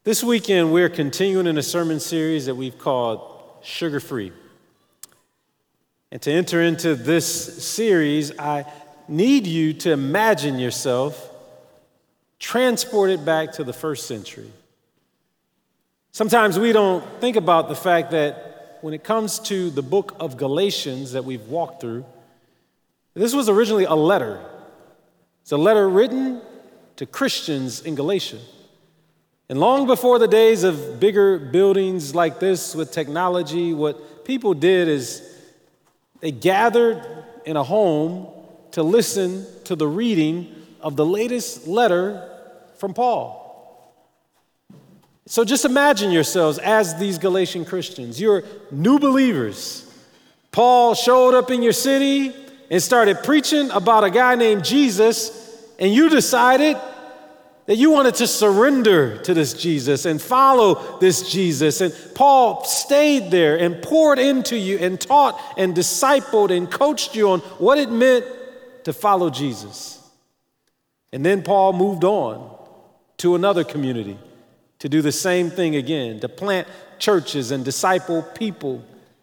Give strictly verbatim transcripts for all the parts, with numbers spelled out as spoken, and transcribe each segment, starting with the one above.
This weekend, we're continuing in a sermon series that we've called Sugar Free. And to enter into this series, I need you to imagine yourself transported back to the first century. Sometimes we don't think about the fact that when it comes to the book of Galatians that we've walked through, this was originally a letter. It's a letter written to Christians in Galatia. And long before the days of bigger buildings like this with technology, what people did is they gathered in a home to listen to the reading of the latest letter from Paul. So just imagine yourselves as these Galatian Christians. You're new believers. Paul showed up in your city and started preaching about a guy named Jesus, and you decided that you wanted to surrender to this Jesus and follow this Jesus. And Paul stayed there and poured into you and taught and discipled and coached you on what it meant to follow Jesus. And then Paul moved on to another community to do the same thing again, to plant churches and disciple people.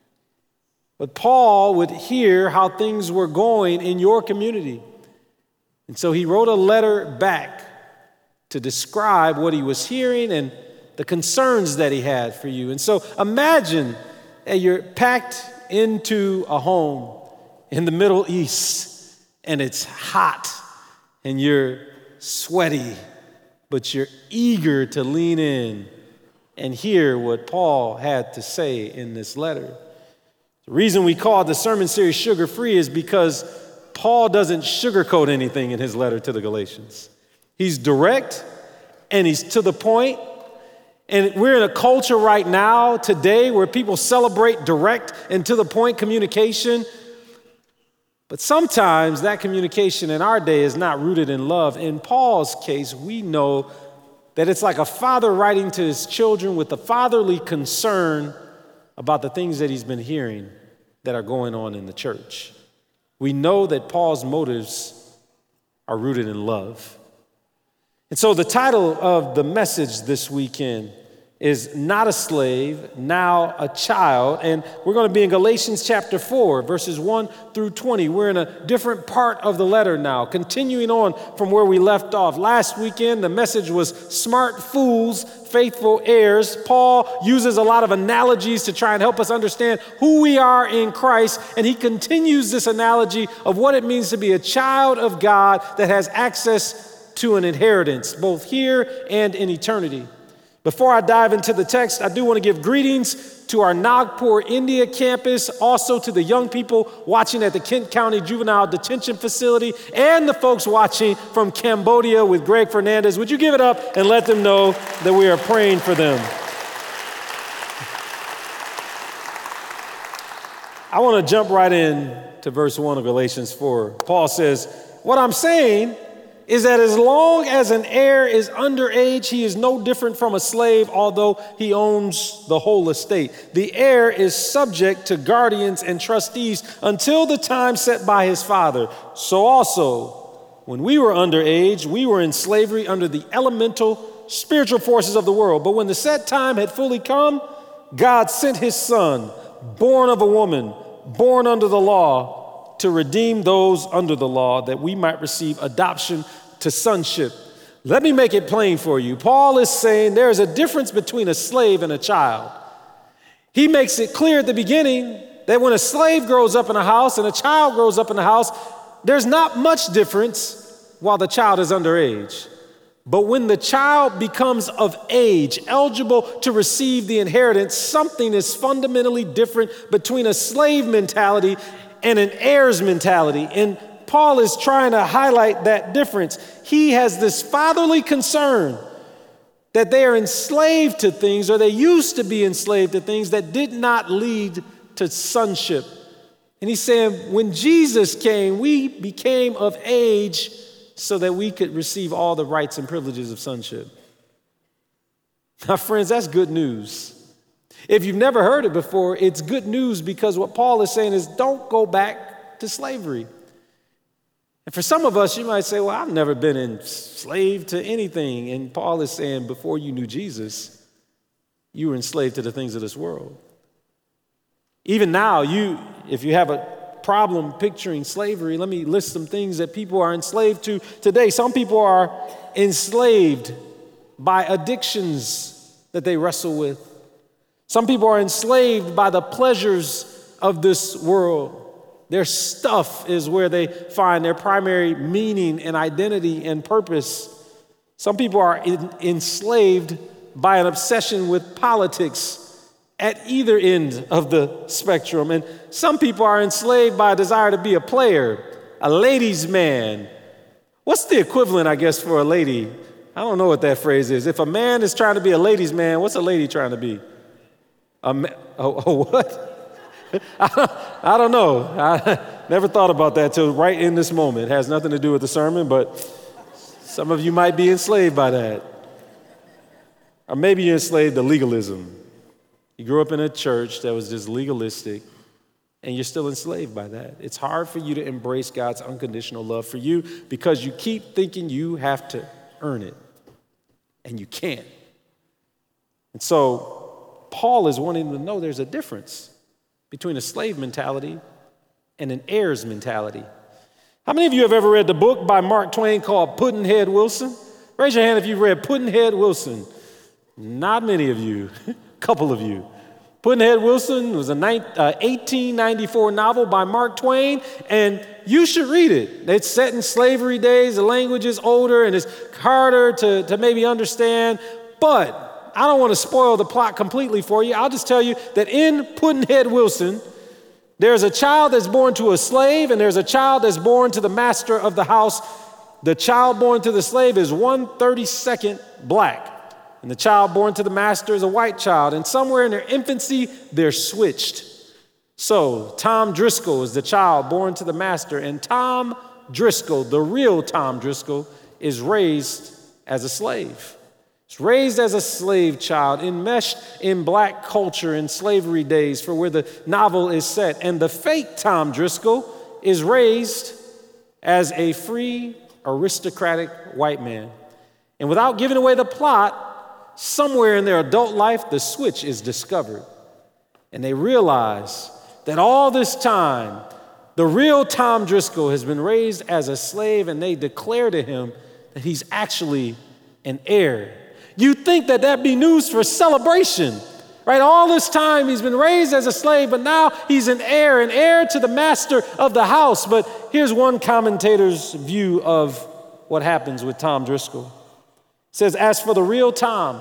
But Paul would hear how things were going in your community. And so he wrote a letter back to describe what he was hearing and the concerns that he had for you. And so imagine that you're packed into a home in the Middle East and it's hot and you're sweaty, but you're eager to lean in and hear what Paul had to say in this letter. The reason we call the sermon series Sugar Free is because Paul doesn't sugarcoat anything in his letter to the Galatians. He's direct and he's to the point. And we're in a culture right now, today, where people celebrate direct and to the point communication. But sometimes that communication in our day is not rooted in love. In Paul's case, we know that it's like a father writing to his children with a fatherly concern about the things that he's been hearing that are going on in the church. We know that Paul's motives are rooted in love. And so the title of the message this weekend is Not a Slave, Now a Child. And we're going to be in Galatians chapter four, verses one through twenty. We're in a different part of the letter now, continuing on from where we left off. Last weekend, the message was Smart Fools, Faithful Heirs. Paul uses a lot of analogies to try and help us understand who we are in Christ. And he continues this analogy of what it means to be a child of God that has access to an inheritance, both here and in eternity. Before I dive into the text, I do want to give greetings to our Nagpur, India campus, also to the young people watching at the Kent County Juvenile Detention Facility, and the folks watching from Cambodia with Greg Fernandez. Would you give it up and let them know that we are praying for them? I want to jump right in to verse one of Galatians four. Paul says, "What I'm saying is that as long as an heir is underage, he is no different from a slave, although he owns the whole estate. The heir is subject to guardians and trustees until the time set by his father. So also, when we were underage, we were in slavery under the elemental spiritual forces of the world. But when the set time had fully come, God sent his son, born of a woman, born under the law, to redeem those under the law, that we might receive adoption to sonship." Let me make it plain for you. Paul is saying there is a difference between a slave and a child. He makes it clear at the beginning that when a slave grows up in a house and a child grows up in a house, there's not much difference while the child is underage. But when the child becomes of age, eligible to receive the inheritance, something is fundamentally different between a slave mentality and an heir's mentality. And Paul is trying to highlight that difference. He has this fatherly concern that they are enslaved to things, or they used to be enslaved to things that did not lead to sonship. And he's saying, when Jesus came, we became of age so that we could receive all the rights and privileges of sonship. Now, friends, that's good news. If you've never heard it before, it's good news, because what Paul is saying is don't go back to slavery. And for some of us, you might say, well, I've never been enslaved to anything. And Paul is saying, before you knew Jesus, you were enslaved to the things of this world. Even now, you, if you have a problem picturing slavery, let me list some things that people are enslaved to today. Some people are enslaved by addictions that they wrestle with. Some people are enslaved by the pleasures of this world. Their stuff is where they find their primary meaning and identity and purpose. Some people are in, enslaved by an obsession with politics at either end of the spectrum. And some people are enslaved by a desire to be a player, a ladies' man. What's the equivalent, I guess, for a lady? I don't know what that phrase is. If a man is trying to be a ladies' man, what's a lady trying to be? A, ma- a, a what? I don't, I don't know. I never thought about that till right in this moment. It has nothing to do with the sermon, but some of you might be enslaved by that. Or maybe you're enslaved to legalism. You grew up in a church that was just legalistic, and you're still enslaved by that. It's hard for you to embrace God's unconditional love for you because you keep thinking you have to earn it, and you can't. And so Paul is wanting them to know there's a difference between a slave mentality and an heirs mentality. How many of you have ever read the book by Mark Twain called Pudd'nhead Wilson? Raise your hand if you've read Pudd'nhead Wilson. Not many of you, a couple of you. Pudd'nhead Wilson was a eighteen ninety-four novel by Mark Twain, and you should read it. It's set in slavery days, the language is older, and it's harder to, to maybe understand, but I don't want to spoil the plot completely for you. I'll just tell you that in Pudd'nhead Wilson, there's a child that's born to a slave, and there's a child that's born to the master of the house. The child born to the slave is one thirty-second black, and the child born to the master is a white child. And somewhere in their infancy, they're switched. So Tom Driscoll is the child born to the master, and Tom Driscoll, the real Tom Driscoll, is raised as a slave. He's raised as a slave child, enmeshed in black culture in slavery days for where the novel is set. And the fake Tom Driscoll is raised as a free, aristocratic white man. And without giving away the plot, somewhere in their adult life, the switch is discovered. And they realize that all this time, the real Tom Driscoll has been raised as a slave, and they declare to him that he's actually an heir. You'd think that that'd be news for celebration, right? All this time he's been raised as a slave, but now he's an heir, an heir to the master of the house. But here's one commentator's view of what happens with Tom Driscoll. It says, as for the real Tom,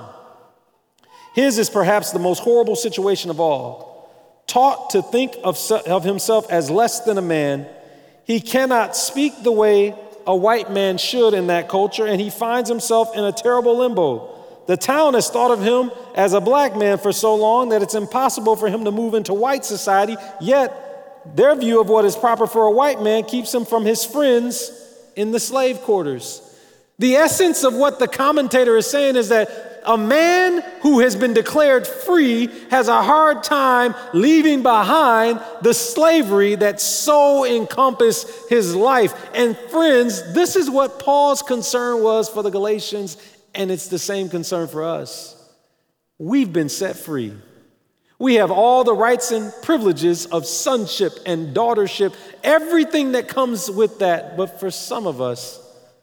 his is perhaps the most horrible situation of all. Taught to think of, of himself as less than a man, he cannot speak the way a white man should in that culture, and he finds himself in a terrible limbo. The town has thought of him as a black man for so long that it's impossible for him to move into white society, yet their view of what is proper for a white man keeps him from his friends in the slave quarters. The essence of what the commentator is saying is that a man who has been declared free has a hard time leaving behind the slavery that so encompassed his life. And friends, this is what Paul's concern was for the Galatians, and it's the same concern for us. We've been set free. We have all the rights and privileges of sonship and daughtership, everything that comes with that. But for some of us,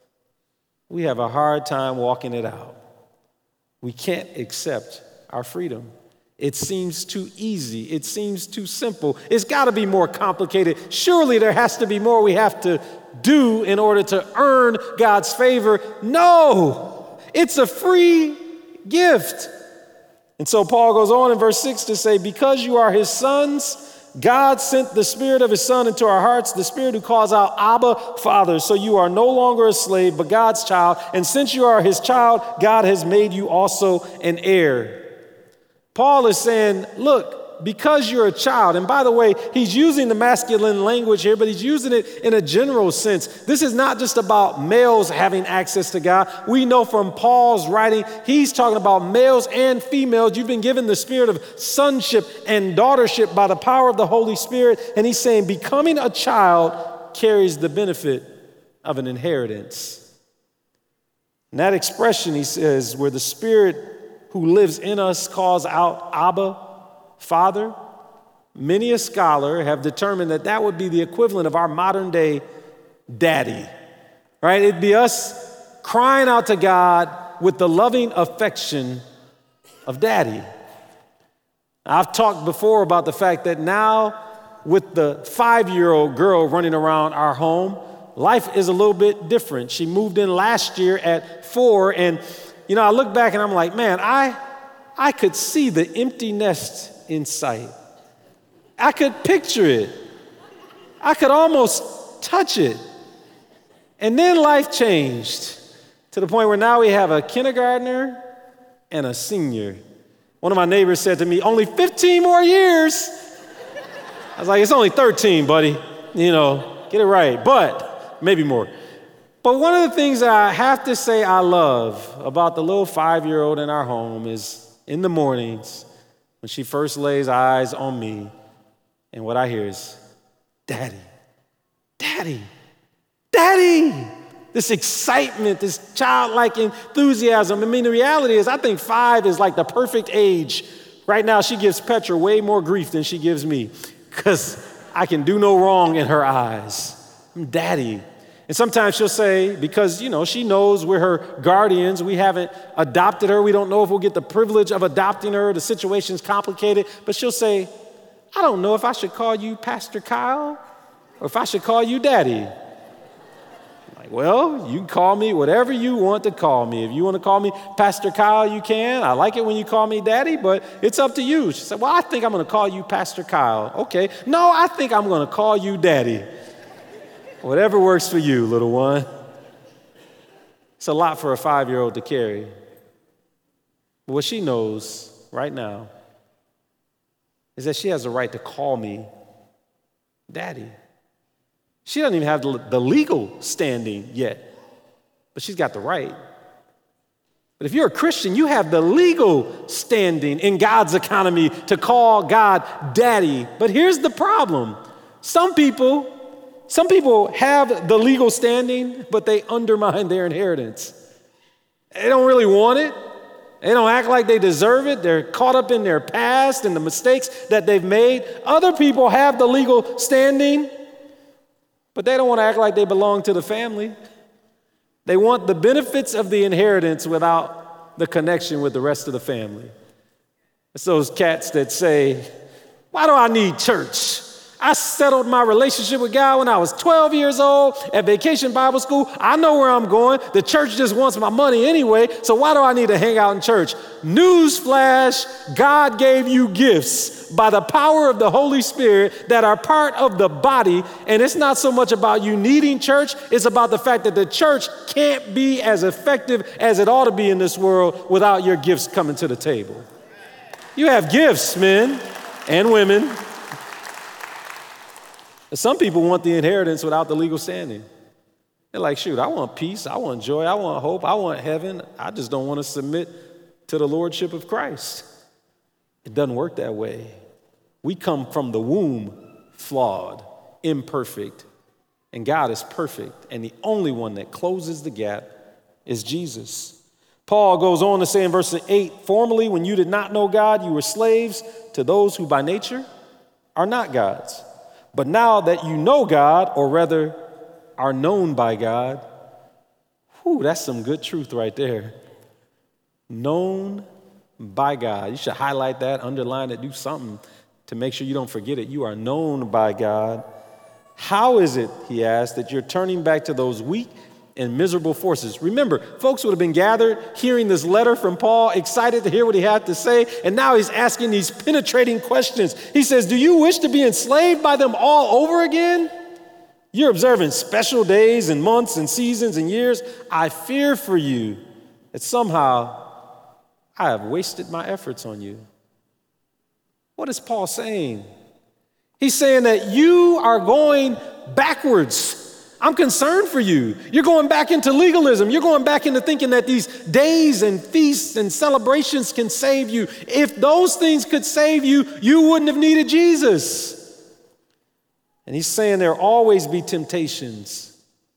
we have a hard time walking it out. We can't accept our freedom. It seems too easy. It seems too simple. It's got to be more complicated. Surely there has to be more we have to do in order to earn God's favor. No, it's a free gift. And so Paul goes on in verse six to say, because you are his sons, God sent the Spirit of his Son into our hearts, the Spirit who calls out, Abba, Father. So you are no longer a slave, but God's child. And since you are his child, God has made you also an heir. Paul is saying, look, because you're a child, and by the way, he's using the masculine language here, but he's using it in a general sense. This is not just about males having access to God. We know from Paul's writing, he's talking about males and females. You've been given the spirit of sonship and daughtership by the power of the Holy Spirit. And he's saying becoming a child carries the benefit of an inheritance. And that expression, he says, where the Spirit who lives in us calls out Abba, Father, many a scholar have determined that that would be the equivalent of our modern day daddy, right? It'd be us crying out to God with the loving affection of daddy. I've talked before about the fact that now with the five-year-old girl running around our home, life is a little bit different. She moved in last year at four, and you know, I look back and I'm like, man, I, I could see the empty nest in sight. I could picture it. I could almost touch it. And then life changed to the point where now we have a kindergartner and a senior. One of my neighbors said to me, only fifteen more years. I was like, it's only thirteen, buddy. You know, get it right, but maybe more. But one of the things that I have to say I love about the little five-year-old in our home is in the mornings when she first lays eyes on me, and what I hear is, Daddy, Daddy, Daddy. This excitement, this childlike enthusiasm. I mean, the reality is I think five is like the perfect age. Right now, she gives Petra way more grief than she gives me because I can do no wrong in her eyes. I'm Daddy. And sometimes she'll say, because, you know, she knows we're her guardians, we haven't adopted her, we don't know if we'll get the privilege of adopting her, the situation's complicated, but she'll say, I don't know if I should call you Pastor Kyle or if I should call you Daddy. Well, you can call me whatever you want to call me. If you want to call me Pastor Kyle, you can. I like it when you call me Daddy, but it's up to you. She said, well, I think I'm going to call you Pastor Kyle. Okay. No, I think I'm going to call you Daddy. Whatever works for you, little one. It's a lot for a five-year-old to carry. But what she knows right now is that she has a right to call me Daddy. She doesn't even have the legal standing yet, but she's got the right. But if you're a Christian, you have the legal standing in God's economy to call God Daddy. But here's the problem. Some people, some people have the legal standing, but they undermine their inheritance. They don't really want it. They don't act like they deserve it. They're caught up in their past and the mistakes that they've made. Other people have the legal standing, but they don't want to act like they belong to the family. They want the benefits of the inheritance without the connection with the rest of the family. It's those cats that say, why do I need church? I settled my relationship with God when I was twelve years old at Vacation Bible School. I know where I'm going. The church just wants my money anyway, so why do I need to hang out in church? Newsflash, God gave you gifts by the power of the Holy Spirit that are part of the body, and it's not so much about you needing church, it's about the fact that the church can't be as effective as it ought to be in this world without your gifts coming to the table. You have gifts, men and women. Some people want the inheritance without the legal standing. They're like, shoot, I want peace, I want joy, I want hope, I want heaven. I just don't want to submit to the lordship of Christ. It doesn't work that way. We come from the womb flawed, imperfect, and God is perfect. And the only one that closes the gap is Jesus. Paul goes on to say in verse eight, formerly when you did not know God, you were slaves to those who by nature are not God's. But now that you know God, or rather are known by God, whew, that's some good truth right there. Known by God. You should highlight that, underline it, do something to make sure you don't forget it. You are known by God. How is it, he asked, that you're turning back to those weak and miserable forces? Remember, folks would have been gathered hearing this letter from Paul, excited to hear what he had to say, and now he's asking these penetrating questions. He says, do you wish to be enslaved by them all over again? You're observing special days and months and seasons and years. I fear for you that somehow I have wasted my efforts on you. What is Paul saying? He's saying that you are going backwards. I'm concerned for you. You're going back into legalism. You're going back into thinking that these days and feasts and celebrations can save you. If those things could save you, you wouldn't have needed Jesus. And he's saying there'll always be temptations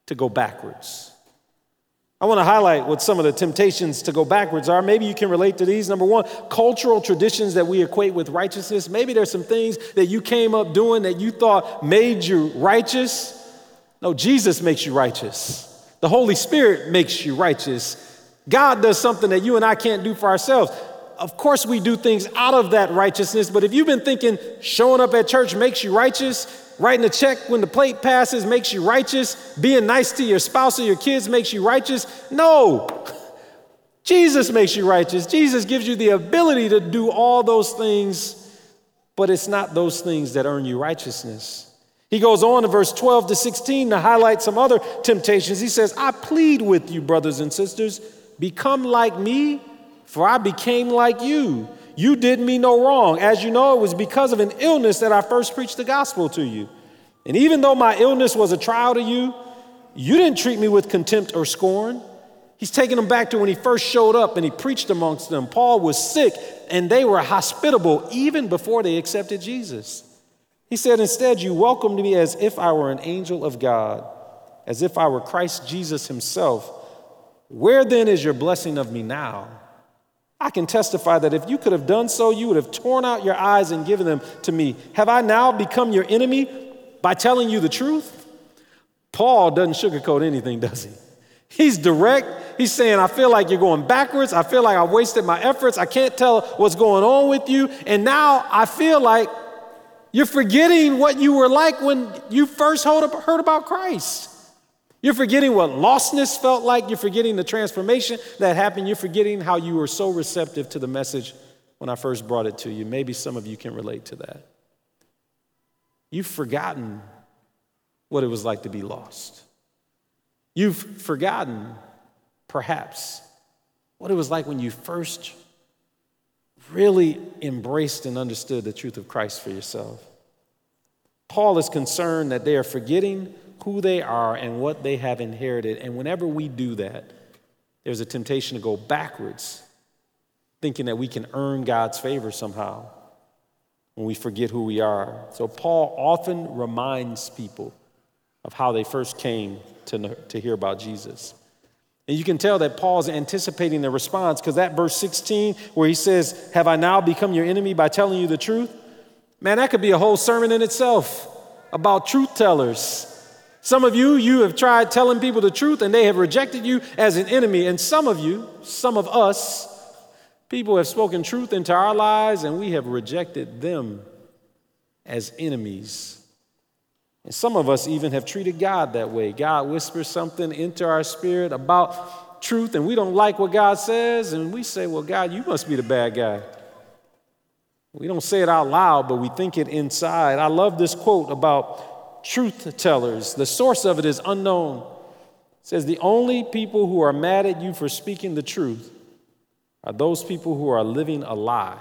to go backwards. I want to highlight what some of the temptations to go backwards are. Maybe you can relate to these. Number one, cultural traditions that we equate with righteousness. Maybe there's some things that you came up doing that you thought made you righteous. No, Jesus makes you righteous. The Holy Spirit makes you righteous. God does something that you and I can't do for ourselves. Of course, we do things out of that righteousness, but if you've been thinking showing up at church makes you righteous, writing a check when the plate passes makes you righteous, being nice to your spouse or your kids makes you righteous, no. Jesus makes you righteous. Jesus gives you the ability to do all those things, but it's not those things that earn you righteousness. He goes on in verse twelve to sixteen to highlight some other temptations. He says, I plead with you, brothers and sisters, become like me, for I became like you. You did me no wrong. As you know, it was because of an illness that I first preached the gospel to you. And even though my illness was a trial to you, you didn't treat me with contempt or scorn. He's taking them back to when he first showed up and he preached amongst them. Paul was sick and they were hospitable even before they accepted Jesus. He said, instead, you welcomed me as if I were an angel of God, as if I were Christ Jesus himself. Where then is your blessing of me now? I can testify that if you could have done so, you would have torn out your eyes and given them to me. Have I now become your enemy by telling you the truth? Paul doesn't sugarcoat anything, does he? He's direct. He's saying, I feel like you're going backwards. I feel like I wasted my efforts. I can't tell what's going on with you. And now I feel like you're forgetting what you were like when you first heard about Christ. You're forgetting what lostness felt like. You're forgetting the transformation that happened. You're forgetting how you were so receptive to the message when I first brought it to you. Maybe some of you can relate to that. You've forgotten what it was like to be lost. You've forgotten, perhaps, what it was like when you first really embraced and understood the truth of Christ for yourself. Paul is concerned that they are forgetting who they are and what they have inherited. And whenever we do that, there's a temptation to go backwards, thinking that we can earn God's favor somehow when we forget who we are. So Paul often reminds people of how they first came to, know, to hear about Jesus. And you can tell that Paul's anticipating the response, because that verse sixteen, where he says, have I now become your enemy by telling you the truth? Man, that could be a whole sermon in itself about truth tellers. Some of you, you have tried telling people the truth and they have rejected you as an enemy. And some of you, some of us, people have spoken truth into our lives and we have rejected them as enemies. And some of us even have treated God that way. God whispers something into our spirit about truth and we don't like what God says. And we say, well, God, you must be the bad guy. We don't say it out loud, but we think it inside. I love this quote about truth tellers. The source of it is unknown. It says, the only people who are mad at you for speaking the truth are those people who are living a lie.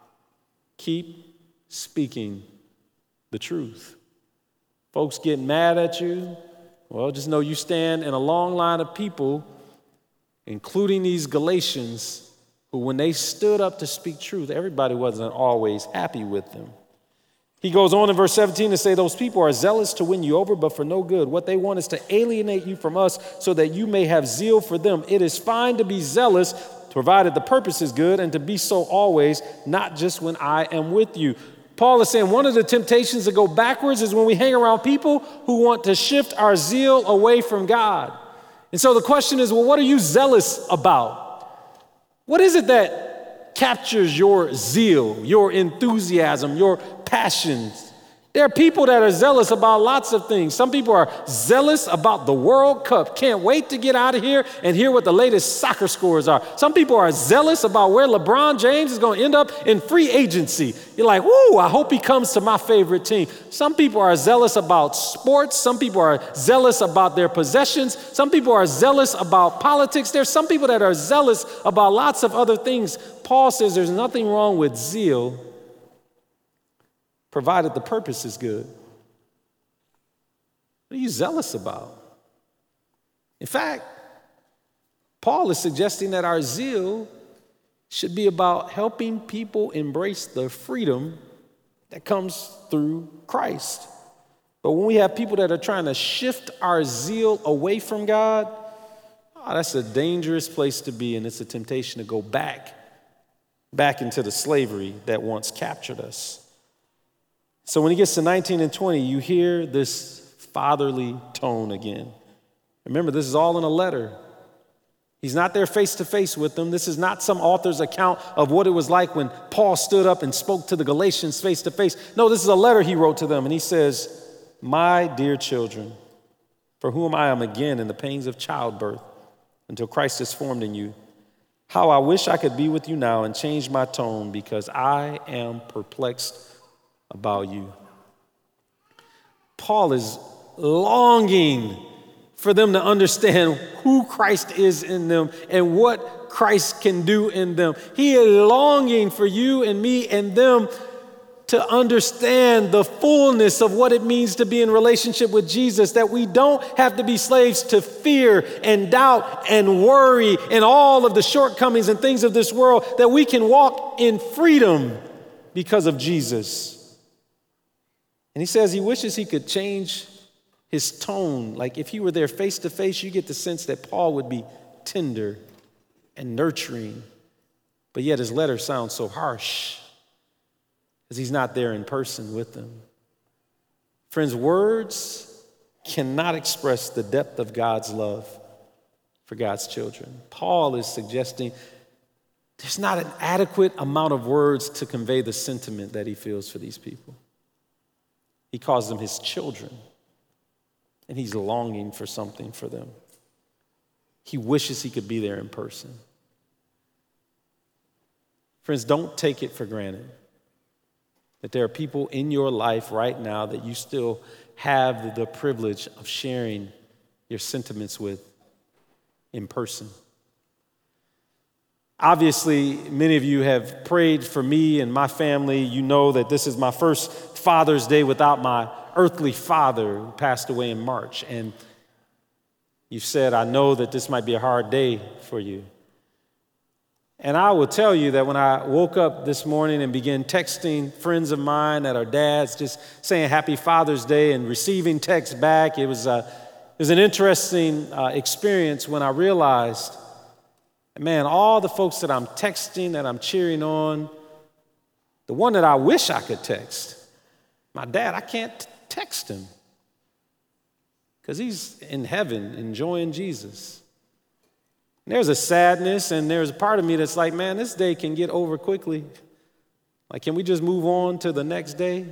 Keep speaking the truth. Folks get mad at you. Well, just know you stand in a long line of people, including these Galatians, who when they stood up to speak truth, everybody wasn't always happy with them. He goes on in verse seventeen to say, those people are zealous to win you over, but for no good. What they want is to alienate you from us so that you may have zeal for them. It is fine to be zealous, provided the purpose is good, and to be so always, not just when I am with you. Paul is saying one of the temptations to go backwards is when we hang around people who want to shift our zeal away from God. And so the question is, well, what are you zealous about? What is it that captures your zeal, your enthusiasm, your passions? There are people that are zealous about lots of things. Some people are zealous about the World Cup. Can't wait to get out of here and hear what the latest soccer scores are. Some people are zealous about where LeBron James is going to end up in free agency. You're like, whoo, I hope he comes to my favorite team. Some people are zealous about sports. Some people are zealous about their possessions. Some people are zealous about politics. There's some people that are zealous about lots of other things. Paul says there's nothing wrong with zeal, provided the purpose is good. What are you zealous about? In fact, Paul is suggesting that our zeal should be about helping people embrace the freedom that comes through Christ. But when we have people that are trying to shift our zeal away from God, oh, that's a dangerous place to be, and it's a temptation to go back, back into the slavery that once captured us. So when he gets to nineteen and twenty, you hear this fatherly tone again. Remember, this is all in a letter. He's not there face to face with them. This is not some author's account of what it was like when Paul stood up and spoke to the Galatians face to face. No, this is a letter he wrote to them, and he says, "My dear children, for whom I am again in the pains of childbirth until Christ is formed in you, how I wish I could be with you now and change my tone because I am perplexed about you." Paul is longing for them to understand who Christ is in them and what Christ can do in them. He is longing for you and me and them to understand the fullness of what it means to be in relationship with Jesus, that we don't have to be slaves to fear and doubt and worry and all of the shortcomings and things of this world, that we can walk in freedom because of Jesus. And he says he wishes he could change his tone. Like if he were there face to face, you get the sense that Paul would be tender and nurturing, but yet his letter sounds so harsh because he's not there in person with them. Friends, words cannot express the depth of God's love for God's children. Paul is suggesting there's not an adequate amount of words to convey the sentiment that he feels for these people. He calls them his children, and he's longing for something for them. He wishes he could be there in person. Friends, don't take it for granted that there are people in your life right now that you still have the privilege of sharing your sentiments with in person. Obviously, many of you have prayed for me and my family. You know that this is my first Father's Day without my earthly father who passed away in March. And you've said, I know that this might be a hard day for you. And I will tell you that when I woke up this morning and began texting friends of mine that are dads, just saying Happy Father's Day and receiving texts back, it was, a, it was an interesting uh, experience when I realized, man, all the folks that I'm texting, that I'm cheering on, the one that I wish I could text, my dad, I can't text him because he's in heaven enjoying Jesus. And there's a sadness, and there's a part of me that's like, man, this day can get over quickly. Like, can we just move on to the next day?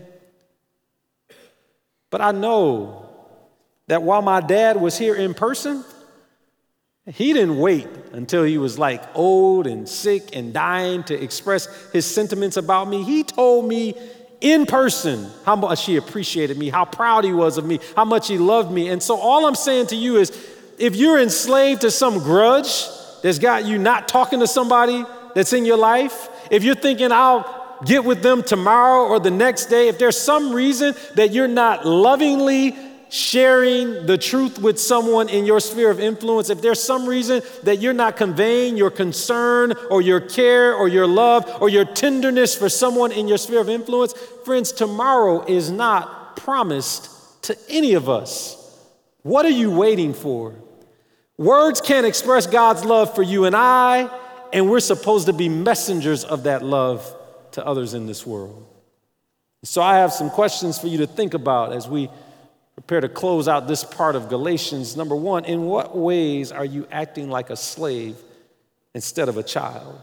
But I know that while my dad was here in person, he didn't wait until he was like old and sick and dying to express his sentiments about me. He told me in person how much he appreciated me, how proud he was of me, how much he loved me. And so all I'm saying to you is, if you're enslaved to some grudge that's got you not talking to somebody that's in your life, if you're thinking I'll get with them tomorrow or the next day, if there's some reason that you're not lovingly sharing the truth with someone in your sphere of influence, if there's some reason that you're not conveying your concern or your care or your love or your tenderness for someone in your sphere of influence, friends, tomorrow is not promised to any of us. What are you waiting for? Words can't express God's love for you and I, and we're supposed to be messengers of that love to others in this world. So I have some questions for you to think about as we prepare to close out this part of Galatians. Number one, in what ways are you acting like a slave instead of a child?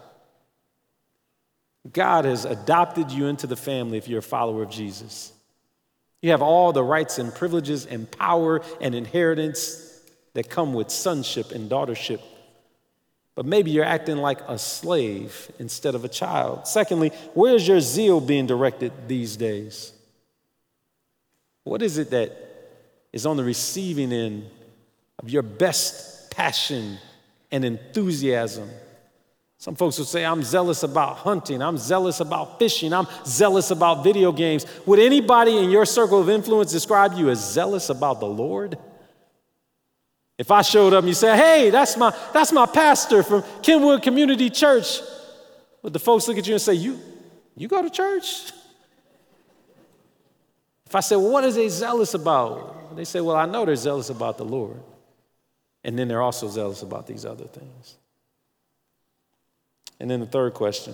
God has adopted you into the family if you're a follower of Jesus. You have all the rights and privileges and power and inheritance that come with sonship and daughtership. But maybe you're acting like a slave instead of a child. Secondly, where's your zeal being directed these days? What is it that is on the receiving end of your best passion and enthusiasm? Some folks will say, I'm zealous about hunting. I'm zealous about fishing. I'm zealous about video games. Would anybody in your circle of influence describe you as zealous about the Lord? If I showed up and you said, hey, that's my, that's my pastor from Kenwood Community Church, would the folks look at you and say, you, you go to church? If I say, well, what are they zealous about? They say, well, I know they're zealous about the Lord. And then they're also zealous about these other things. And then the third question,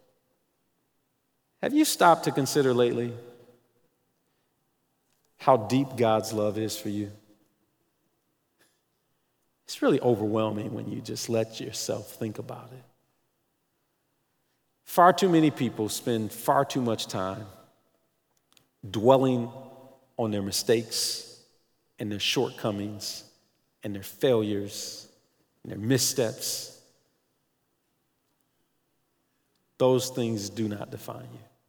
have you stopped to consider lately how deep God's love is for you? It's really overwhelming when you just let yourself think about it. Far too many people spend far too much time dwelling on their mistakes and their shortcomings and their failures and their missteps. Those things do not define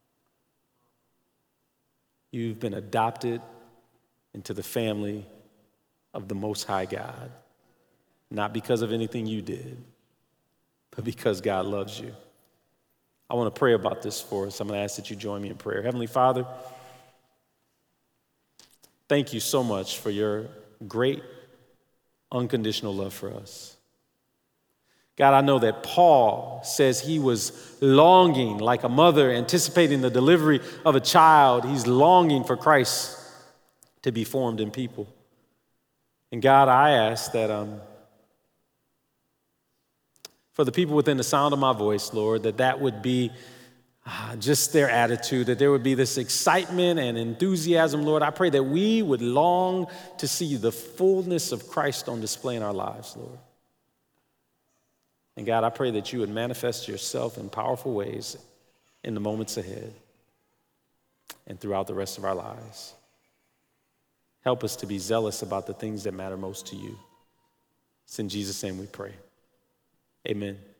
you. You've been adopted into the family of the Most High God, not because of anything you did, but because God loves you. I want to pray about this for us. I'm going to ask that you join me in prayer. Heavenly Father, thank you so much for your great unconditional love for us. God, I know that Paul says he was longing like a mother anticipating the delivery of a child. He's longing for Christ to be formed in people. And God, I ask that um, for the people within the sound of my voice, Lord, that that would be uh, just their attitude, that there would be this excitement and enthusiasm, Lord. I pray that we would long to see the fullness of Christ on display in our lives, Lord. And God, I pray that you would manifest yourself in powerful ways in the moments ahead and throughout the rest of our lives. Help us to be zealous about the things that matter most to you. It's in Jesus' name we pray. Amen.